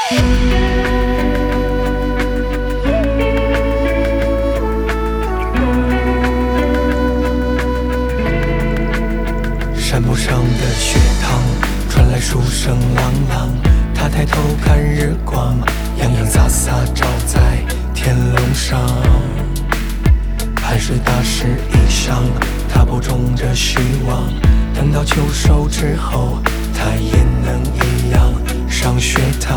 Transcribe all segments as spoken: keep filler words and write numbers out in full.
山坡上的学堂传来书声朗朗，他抬头看日光，洋洋洒洒照在天楼上。汗水打湿衣裳，他播种着希望，等到秋收之后，他也能一样上学堂。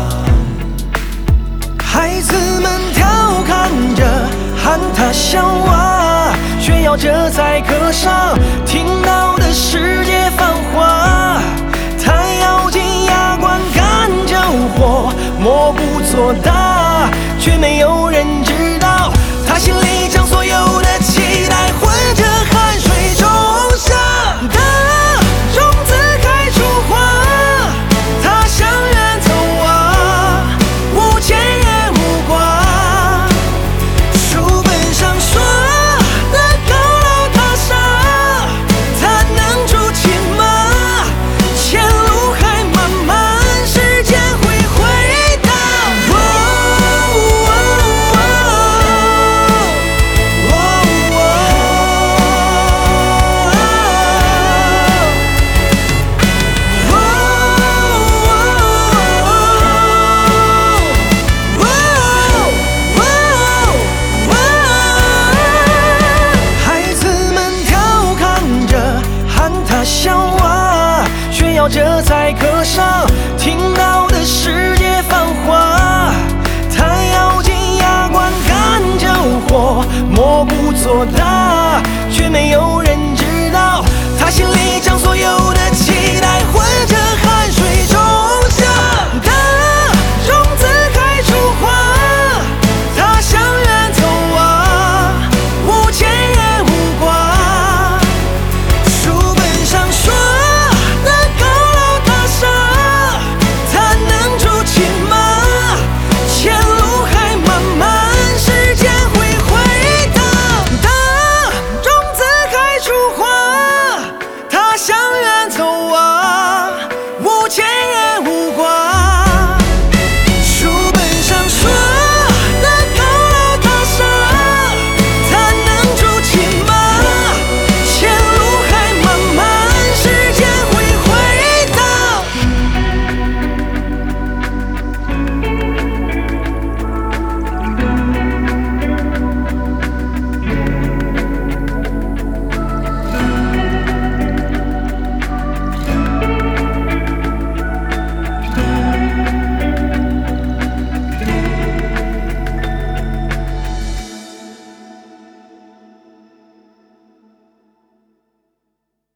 孩子们调侃着，喊他小娃，炫耀着在课上听到的世界繁华。他咬紧牙关干着活，默不作答，却没有人知道他心里将所有的期待混着汗水种下的种子开出花。他向远走啊，无牵也无挂，书本上说的高楼大厦，他能住进吗？前路还漫漫，时间会回答。哦哦哦哦孩子们调侃着，喊他小娃，炫耀着在课上听到的世界繁华。他咬紧牙关干着活，默不作答，